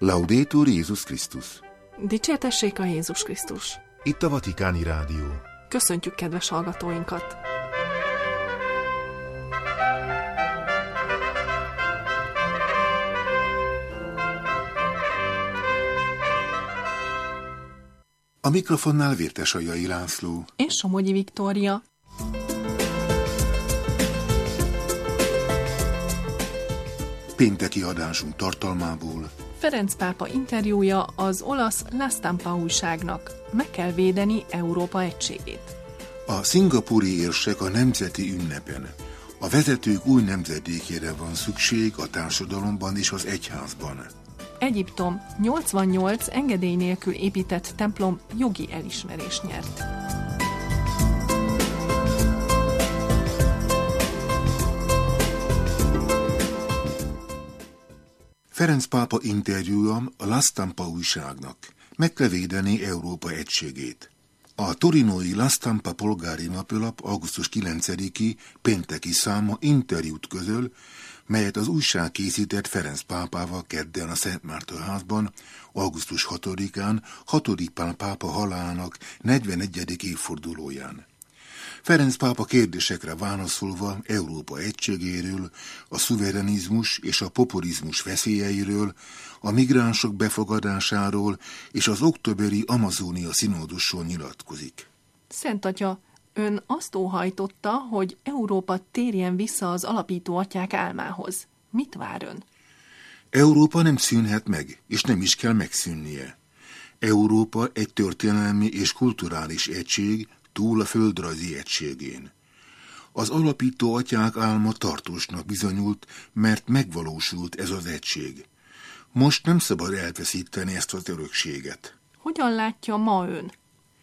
Laudetur Jézus Krisztus. Dicsértessék a Jézus Krisztus. Itt a Vatikáni Rádió. Köszöntjük kedves hallgatóinkat! A mikrofonnál Vértesajai László és Somogyi Viktória. Pénteki adásunk tartalmából: Ferenc pápa interjúja az olasz La Stampa újságnak. Meg kell védeni Európa egységét. A szingapúri érsek a nemzeti ünnepen. A vezetők új nemzedékére van szükség a társadalomban és az egyházban. Egyiptom 88 engedély nélkül épített templom jogi elismerést nyert. Ferenc pápa interjúja a La Stampa újságnak. Meg kell védeni Európa egységét. A torinói La Stampa polgári napilap augusztus 9-i pénteki száma interjút közöl, melyet az újság készített Ferenc pápával kedden a Szent Márton házban, augusztus 6-án, 6. Pál pápa halálának 41. évfordulóján. Ferenc pápa kérdésekre válaszolva Európa egységéről, a szuverenizmus és a populizmus veszélyeiről, a migránsok befogadásáról és az októberi Amazónia színódusról nyilatkozik. Szent Atya, ön azt óhajtotta, hogy Európa térjen vissza az alapító atyák álmához. Mit vár ön? Európa nem szűnhet meg, és nem is kell megszűnnie. Európa egy történelmi és kulturális egység, túl a földrajzi egységén. Az alapító atyák álma tartósnak bizonyult, mert megvalósult ez az egység. Most nem szabad elveszíteni ezt az örökséget. Hogyan látja ma ön?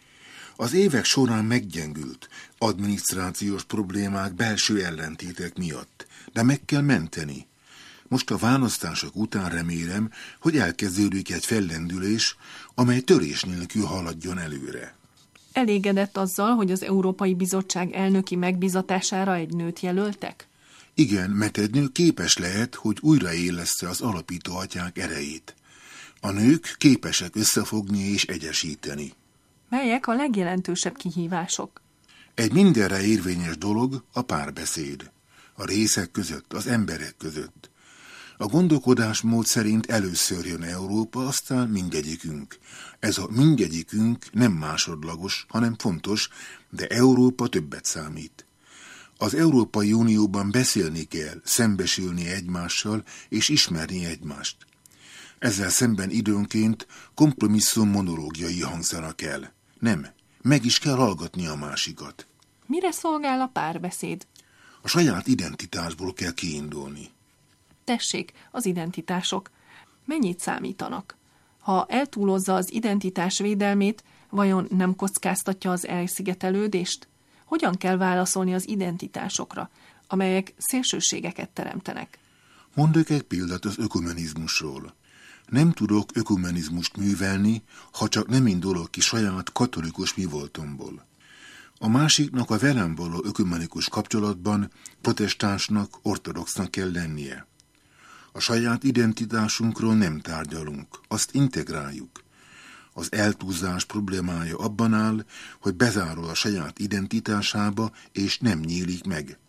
Az évek során meggyengült, adminisztrációs problémák, belső ellentétek miatt, de meg kell menteni. Most a választások után remélem, hogy elkezdődik egy fellendülés, amely törés nélkül haladjon előre. Elégedett azzal, hogy az Európai Bizottság elnöki megbízatására egy nőt jelöltek? Igen, mert egy nő képes lehet, hogy újraélessze az alapító atyák erejét. A nők képesek összefogni és egyesíteni. Melyek a legjelentősebb kihívások? Egy mindenre érvényes dolog a párbeszéd. A részek között, az emberek között. A gondolkodásmód szerint először jön Európa, aztán mindegyikünk. Ez a mindegyikünk nem másodlagos, hanem fontos, de Európa többet számít. Az Európai Unióban beszélni kell, szembesülni egymással és ismerni egymást. Ezzel szemben időnként kompromisszum monológiai hangzanak el. Nem, meg is kell hallgatni a másikat. Mire szolgál a párbeszéd? A saját identitásból kell kiindulni. Tessék, az identitások. Mennyit számítanak? Ha eltúlozza az identitás védelmét, vajon nem kockáztatja az elszigetelődést? Hogyan kell válaszolni az identitásokra, amelyek szélsőségeket teremtenek? Mondok egy példát az ökumenizmusról. Nem tudok ökumenizmust művelni, ha csak nem indulok ki saját katolikus mivoltomból. A másiknak a velem való ökumenikus kapcsolatban protestánsnak, ortodoxnak kell lennie. A saját identitásunkról nem tárgyalunk, azt integráljuk. Az eltúlzás problémája abban áll, hogy bezárul a saját identitásába, és nem nyílik meg.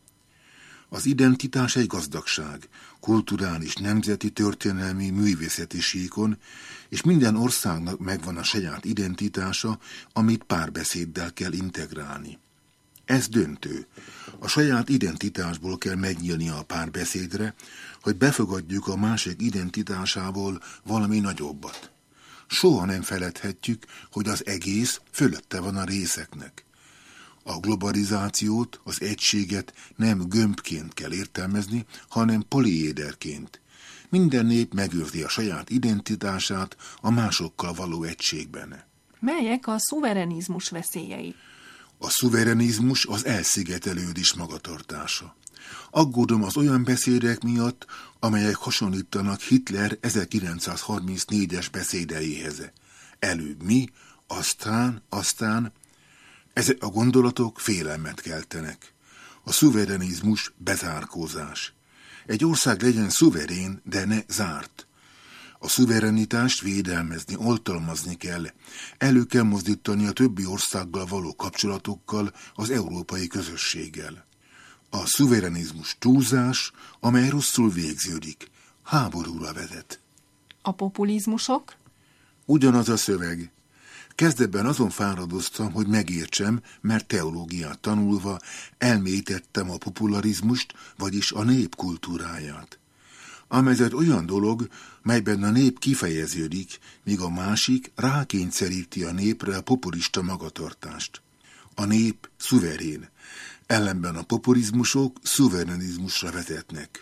Az identitás egy gazdagság, kulturális, nemzeti, történelmi, művészeti síkon, és minden országnak megvan a saját identitása, amit párbeszéddel kell integrálni. Ez döntő. A saját identitásból kell megnyílnia a párbeszédre, hogy befogadjuk a másik identitásából valami nagyobbat. Soha nem feledhetjük, hogy az egész fölötte van a részeknek. A globalizációt, az egységet nem gömbként kell értelmezni, hanem poliéderként. Minden nép megőrzi a saját identitását a másokkal való egységben. Melyek a szuverenizmus veszélyei? A szuverenizmus az elszigetelődés magatartása. Aggódom az olyan beszédek miatt, amelyek hasonlítanak Hitler 1934-es beszédeihez. Előbb mi, aztán... Ezek a gondolatok félelmet keltenek. A szuverenizmus bezárkózás. Egy ország legyen szuverén, de ne zárt. A szuverenitást védelmezni, oltalmazni kell. Elő kell mozdítani a többi országgal való kapcsolatokkal, az európai közösséggel. A szuverenizmus túlzás, amely rosszul végződik, háborúra vezet. A populizmusok? Ugyanaz a szöveg. Kezdetben azon fáradoztam, hogy megértsem, mert teológiát tanulva elmélyítettem a popularizmust, vagyis a nép kultúráját. Amelyet olyan dolog, melyben a nép kifejeződik, míg a másik rákényszeríti a népre a populista magatartást. A nép szuverén, ellenben a populizmusok szuverenizmusra vezetnek.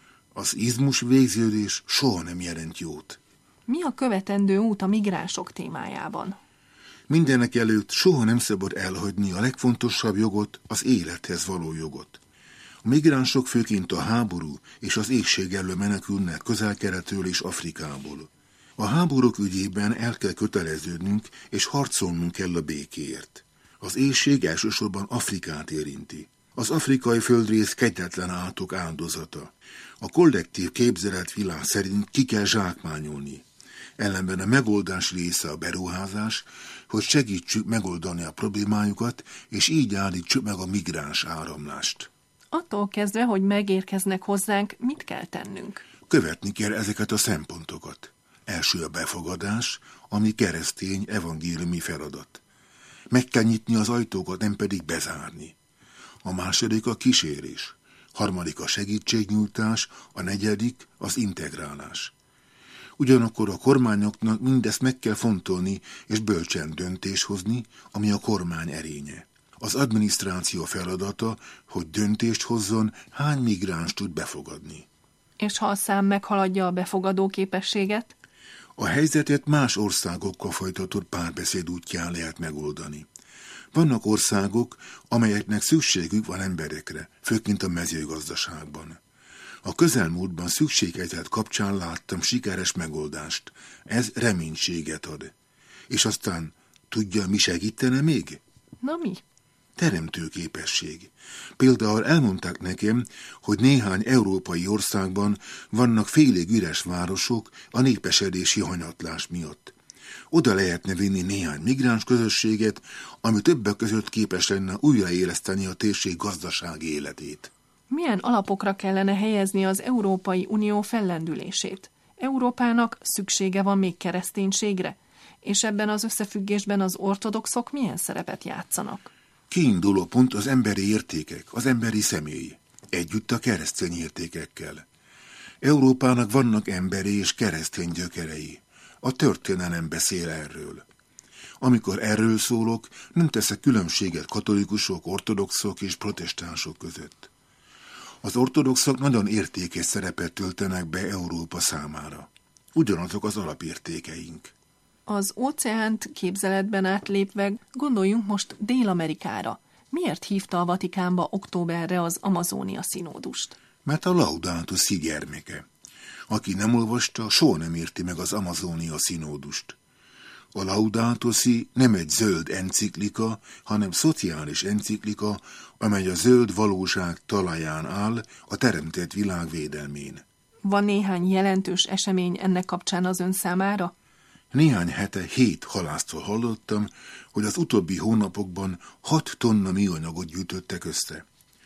Az izmus végződés soha nem jelent jót. Mi a követendő út a migránsok témájában? Mindenek előtt soha nem szabad elhagyni a legfontosabb jogot, az élethez való jogot. A migránsok főként a háború és az éhség elől menekülnek Közel-Keletről és Afrikából. A háborúk ügyében el kell köteleződnünk, és harcolnunk kell a békéért. Az éhség elsősorban Afrikát érinti. Az afrikai földrész kegyetlen állatok áldozata. A kollektív képzeletvilág szerint ki kell zsákmányolni. Ellenben a megoldás része a beruházás, hogy segítsük megoldani a problémájukat, és így állítsuk meg a migráns áramlást. Attól kezdve, hogy megérkeznek hozzánk, mit kell tennünk? Követni kell ezeket a szempontokat. Első a befogadás, ami keresztény evangéliumi feladat. Meg kell nyitni az ajtókat, nem pedig bezárni. A második a kísérés, harmadik a segítségnyújtás, a negyedik az integrálás. Ugyanakkor a kormányoknak mindezt meg kell fontolni és bölcsen döntés hozni, ami a kormány erénye. Az adminisztráció feladata, hogy döntést hozzon, hány migráns tud befogadni. És ha a szám meghaladja a befogadó képességet? A helyzetet más országokkal folytatott párbeszéd útján lehet megoldani. Vannak országok, amelyeknek szükségük van emberekre, főként a mezőgazdaságban. A közelmúltban szükséghelyzet kapcsán láttam sikeres megoldást. Ez reménységet ad. És aztán tudja, mi segítene még? Na mi? Teremtő képesség. Például elmondták nekem, hogy néhány európai országban vannak félig üres városok a népesedési hanyatlás miatt. Oda lehetne vinni néhány migráns közösséget, ami többek között képes lenne újraéleszteni a térség gazdasági életét. Milyen alapokra kellene helyezni az Európai Unió fellendülését? Európának szüksége van még kereszténységre? És ebben az összefüggésben az ortodoxok milyen szerepet játszanak? Kiinduló pont az emberi értékek, az emberi személy, együtt a keresztény értékekkel. Európának vannak emberi és keresztény gyökerei. A történelem beszél erről. Amikor erről szólok, nem teszek különbséget katolikusok, ortodoxok és protestánsok között. Az ortodoxok nagyon értékes szerepet töltenek be Európa számára. Ugyanazok az alapértékeink. Az óceánt képzeletben átlépve gondoljunk most Dél-Amerikára. Miért hívta a Vatikánba októberre az Amazónia színódust? Mert a Laudato Si gyermeke. Aki nem olvasta, soha nem érti meg az Amazónia színódust. A Laudato Si nem egy zöld enciklika, hanem szociális enciklika, amely a zöld valóság talaján áll a teremtett világ védelmén. Van néhány jelentős esemény ennek kapcsán az ön számára? Néhány hete 7 halásztól hallottam, hogy az utóbbi hónapokban 6 tonna műanyagot gyűjtöttek össze.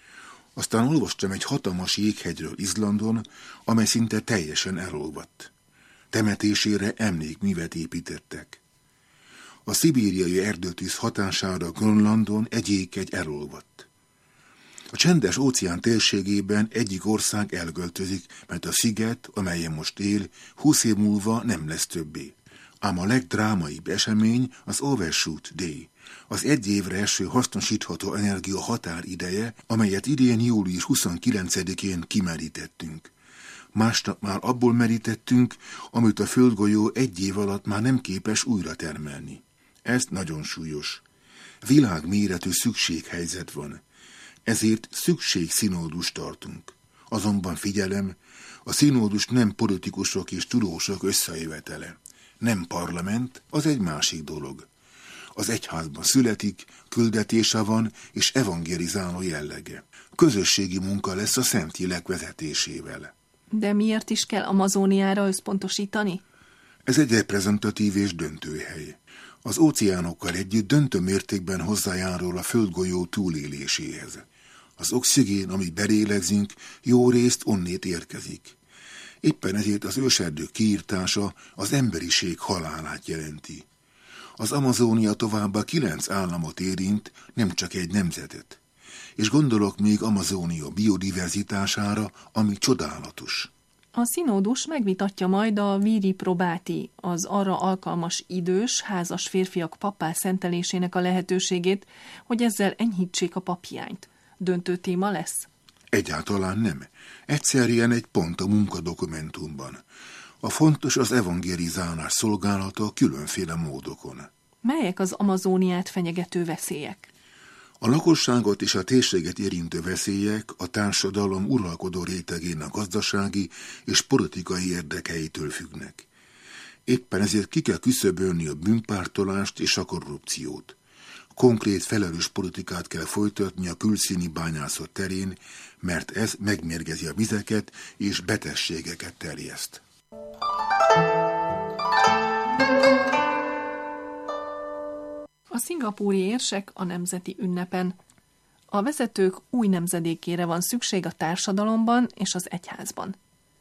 Aztán olvastam egy hatalmas jéghegyről Izlandon, amely szinte teljesen elolvadt. Temetésére emlékművet építettek. A szibériai erdőtűz hatására Grönlandon egy jéghegy elolvadt. A csendes óceán térségében egyik ország elköltözik, mert a sziget, amelyen most él, 20 év múlva nem lesz többé. Ám a legdrámaibb esemény az Overshoot Day, az egy évre eső hasznosítható energia határideje, amelyet idén július 29-én kimerítettünk. Másnap már abból merítettünk, amit a földgolyó egy év alatt már nem képes újra termelni. Ez nagyon súlyos. Világméretű szükséghelyzet van. Ezért szükségszínódust tartunk. Azonban figyelem, a színódus nem politikusok és tudósok összejövetele. Nem parlament, az egy másik dolog. Az egyházban születik, küldetése van és evangelizáló jellege. Közösségi munka lesz a Szentlélek vezetésével. De miért is kell Amazóniára összpontosítani? Ez egy reprezentatív és döntőhely. Az óceánokkal együtt döntő mértékben hozzájárul a földgolyó túléléséhez. Az oxigén, amit belélegzünk, jó részt onnét érkezik. Éppen ezért az őserdők kiirtása az emberiség halálát jelenti. Az Amazónia továbbá 9 államot érint, nem csak egy nemzetet. És gondolok még Amazónia biodiverzitására, ami csodálatos. A színódus megvitatja majd a viri probáti, az arra alkalmas idős, házas férfiak pappá szentelésének a lehetőségét, hogy ezzel enyhítsék a paphiányt. Döntő téma lesz? Egyáltalán nem. Egyszerűen egy pont a munkadokumentumban. A fontos az evangelizálás szolgálata különféle módokon. Melyek az Amazóniát fenyegető veszélyek? A lakosságot és a térséget érintő veszélyek a társadalom uralkodó rétegének gazdasági és politikai érdekeitől függnek. Éppen ezért ki kell küszöbölni a bűnpártolást és a korrupciót. Konkrét felelős politikát kell folytatni a külszíni bányászat terén, mert ez megmérgezi a vizeket és betegségeket terjeszt. A szingapúri érsek a nemzeti ünnepen. A vezetők új nemzedékére van szükség a társadalomban és az egyházban.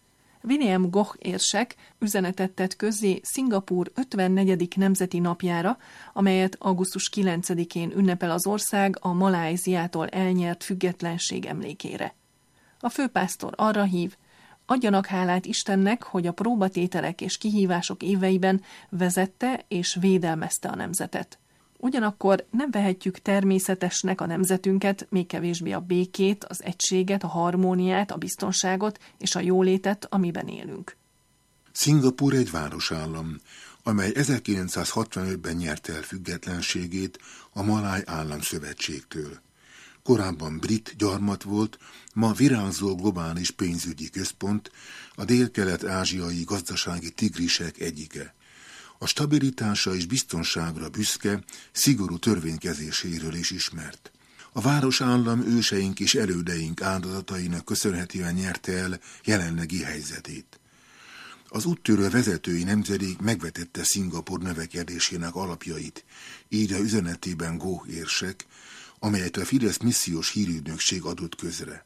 William Goh érsek üzenetet tett közzé Szingapúr 54. nemzeti napjára, amelyet augusztus 9-én ünnepel az ország a Maláziától elnyert függetlenség emlékére. A főpásztor arra hív, adjanak hálát Istennek, hogy a próbatételek és kihívások éveiben vezette és védelmezte a nemzetet. Ugyanakkor nem vehetjük természetesnek a nemzetünket, még kevésbé a békét, az egységet, a harmóniát, a biztonságot és a jólétet, amiben élünk. Szingapúr egy városállam, amely 1965-ben nyerte el függetlenségét a Maláj Államszövetségtől. Korábban brit gyarmat volt, ma virágzó globális pénzügyi központ, a délkelet-ázsiai gazdasági tigrisek egyike. A stabilitása és biztonságra büszke, szigorú törvénykezéséről is ismert. A városállam őseink és elődeink áldozatainak köszönhetően nyerte el jelenlegi helyzetét. Az úttörő vezetői nemzedék megvetette Szingapúr növekedésének alapjait, írja üzenetében Goh érsek, amelyet a Fidesz missziós hírügynökség adott közre.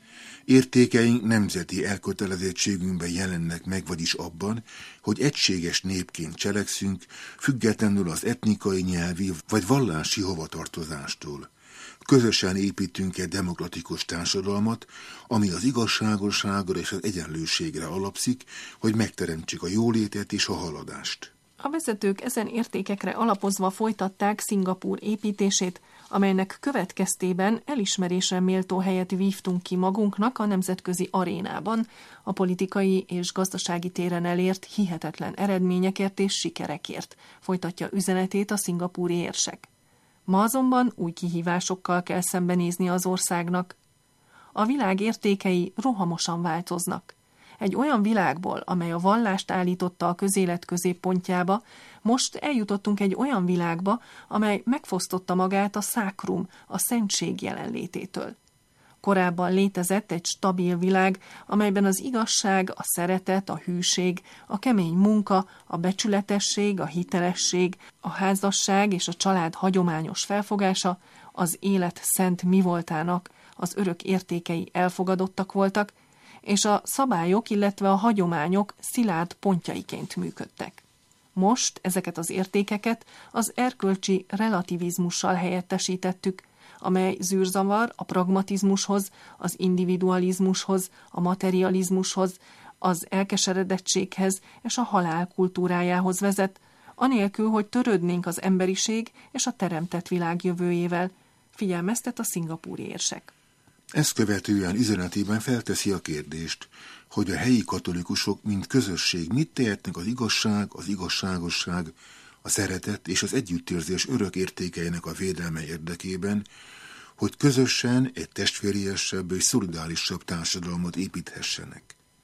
Értékeink nemzeti elkötelezettségünkben jelennek meg, vagyis abban, hogy egységes népként cselekszünk, függetlenül az etnikai, nyelvi vagy vallási hovatartozástól. Közösen építünk egy demokratikus társadalmat, ami az igazságosságra és az egyenlőségre alapszik, hogy megteremtsük a jólétet és a haladást. A vezetők ezen értékekre alapozva folytatták Szingapúr építését, amelynek következtében elismerésre méltó helyet vívtunk ki magunknak a nemzetközi arénában, a politikai és gazdasági téren elért hihetetlen eredményekért és sikerekért, folytatja üzenetét a szingapúri érsek. Ma azonban új kihívásokkal kell szembenézni az országnak. A világ értékei rohamosan változnak. Egy olyan világból, amely a vallást állította a közélet középpontjába, most eljutottunk egy olyan világba, amely megfosztotta magát a szákrum, a szentség jelenlététől. Korábban létezett egy stabil világ, amelyben az igazság, a szeretet, a hűség, a kemény munka, a becsületesség, a hitelesség, a házasság és a család hagyományos felfogása, az élet szent mivoltának, az örök értékei elfogadottak voltak, és a szabályok, illetve a hagyományok szilárd pontjaiként működtek. Most ezeket az értékeket az erkölcsi relativizmussal helyettesítettük, amely zűrzavar a pragmatizmushoz, az individualizmushoz, a materializmushoz, az elkeseredettséghez és a halál kultúrájához vezet, anélkül, hogy törődnénk az emberiség és a teremtett világ jövőjével, figyelmeztet a szingapúri érsek. Ezt követően üzenetében felteszi a kérdést, hogy a helyi katolikusok, mint közösség mit tehetnek az igazság, az igazságosság, a szeretet és az együttérzés örök értékeinek a védelme érdekében, hogy közösen egy testvériesebb és szolidárisabb társadalmat építhessenek.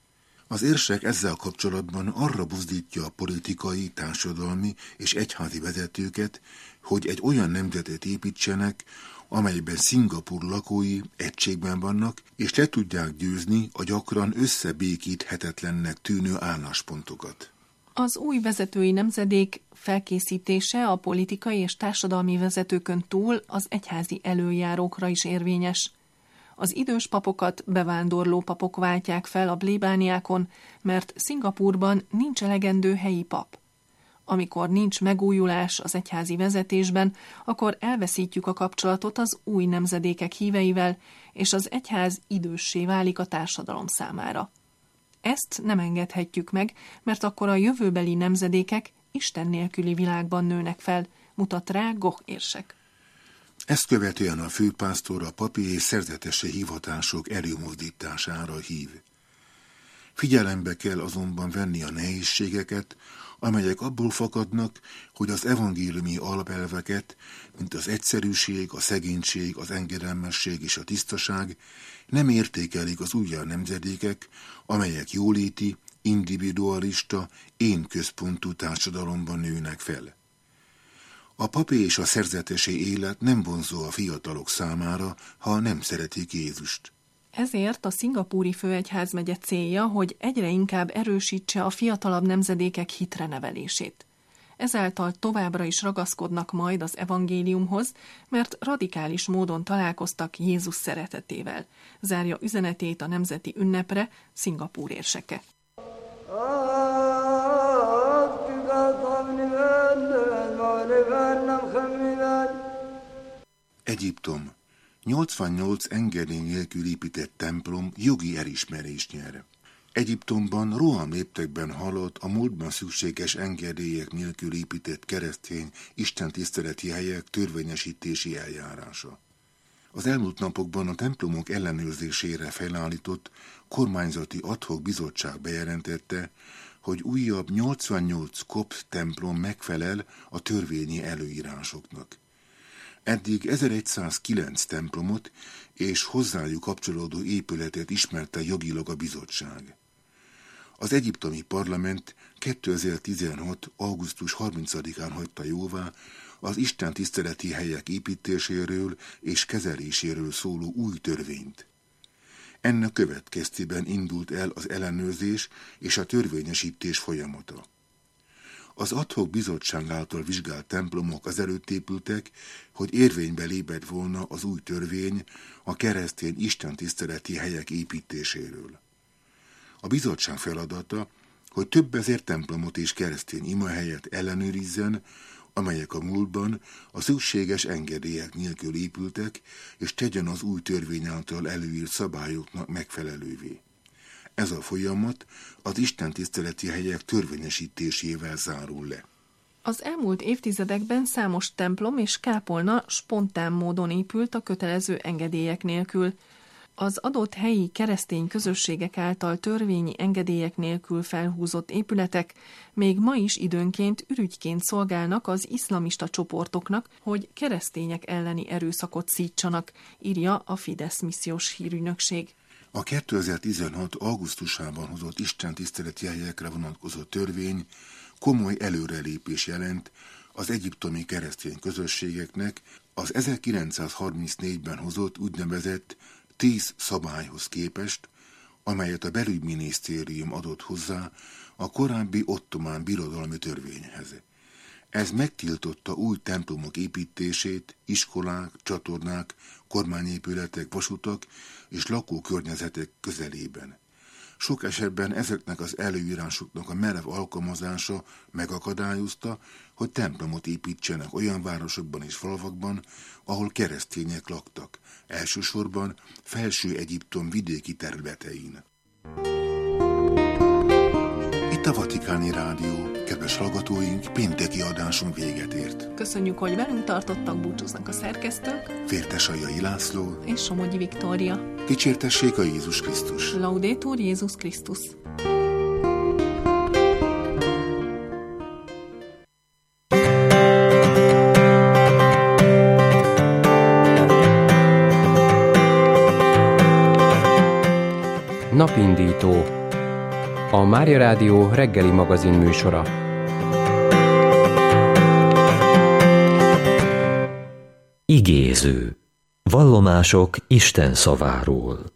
Az érsek ezzel kapcsolatban arra buzdítja a politikai, társadalmi és egyházi vezetőket, hogy egy olyan nemzetet építsenek, amelyben Szingapúr lakói egységben vannak, és le tudják győzni a gyakran összebékíthetetlennek tűnő álláspontokat. Az új vezetői nemzedék felkészítése a politikai és társadalmi vezetőkön túl az egyházi elöljárókra is érvényes. Az idős papokat bevándorló papok váltják fel a plébániákon, mert Szingapúrban nincs elegendő helyi pap. Amikor nincs megújulás az egyházi vezetésben, akkor elveszítjük a kapcsolatot az új nemzedékek híveivel, és az egyház időssé válik a társadalom számára. Ezt nem engedhetjük meg, mert akkor a jövőbeli nemzedékek Isten nélküli világban nőnek fel, mutat rá Goch érsek. Ezt követően a főpásztor a papi és szerzetesi hivatások előmozdítására hív. Figyelembe kell azonban venni a nehézségeket, amelyek abból fakadnak, hogy az evangéliumi alapelveket, mint az egyszerűség, a szegénység, az engedelmesség és a tisztaság nem értékelik az újjá nemzedékek, amelyek jóléti, individualista, én-központú társadalomban nőnek fel. A papi és a szerzetesi élet nem vonzó a fiatalok számára, ha nem szeretik Jézust. Ezért a szingapúri főegyházmegye célja, hogy egyre inkább erősítse a fiatalabb nemzedékek hitre nevelését. Ezáltal továbbra is ragaszkodnak majd az evangéliumhoz, mert radikális módon találkoztak Jézus szeretetével, zárja üzenetét a nemzeti ünnepre Szingapúr érseke. Egyiptom. 88 engedély nélkül épített templom jogi elismerést nyer. Egyiptomban rohamléptekben halott a múltban szükséges engedélyek nélkül épített keresztény istentiszteleti helyek törvényesítési eljárása. Az elmúlt napokban a templomok ellenőrzésére felállított kormányzati ad hoc bizottság bejelentette, hogy újabb 88 kopt templom megfelel a törvényi előírásoknak. Eddig 1109 templomot és hozzájuk kapcsolódó épületet ismerte jogilag a bizottság. Az egyiptomi parlament 2016. augusztus 30-án hagyta jóvá az istentiszteleti helyek építéséről és kezeléséről szóló új törvényt. Ennek következtében indult el az ellenőrzés és a törvényesítés folyamata. Az ad hoc bizottság által vizsgált templomok azelőtt épültek, hogy érvénybe lépett volna az új törvény a keresztény istentiszteleti helyek építéséről. A bizottság feladata, hogy több ezer templomot és keresztény imahelyet ellenőrizzen, amelyek a múltban a szükséges engedélyek nélkül épültek, és tegyen az új törvény által előírt szabályoknak megfelelővé. Ez a folyamat az istentiszteleti helyek törvényesítésével zárul le. Az elmúlt évtizedekben számos templom és kápolna spontán módon épült a kötelező engedélyek nélkül. Az adott helyi keresztény közösségek által törvényi engedélyek nélkül felhúzott épületek még ma is időnként ürügyként szolgálnak az iszlamista csoportoknak, hogy keresztények elleni erőszakot szítsanak, írja a Fidesz missziós hírügynökség. A 2016. augusztusában hozott istentiszteleti helyekre vonatkozó törvény komoly előrelépés jelent az egyiptomi keresztény közösségeknek az 1934-ben hozott úgynevezett 10 szabályhoz képest, amelyet a belügyminisztérium adott hozzá a korábbi ottomán birodalmi törvényhez. Ez megtiltotta új templomok építését, iskolák, csatornák, kormányépületek, vasutak és lakókörnyezetek közelében. Sok esetben ezeknek az előírásoknak a merev alkalmazása megakadályozta, hogy templomot építsenek olyan városokban és falvakban, ahol keresztények laktak, elsősorban Felső Egyiptom vidéki területein. Itt a Vatikáni Rádió, kedves hallgatóink, pénteki adásunk véget ért. Köszönjük, hogy velünk tartottak, búcsúznak a szerkesztők, Vértesajai László és Somogyi Viktória. Dicsértessék a Jézus Krisztus! Laudetur Jézus Krisztus! Napindító, a Mária Rádió reggeli magazin műsora. Igéző. Vallomások Isten szaváról.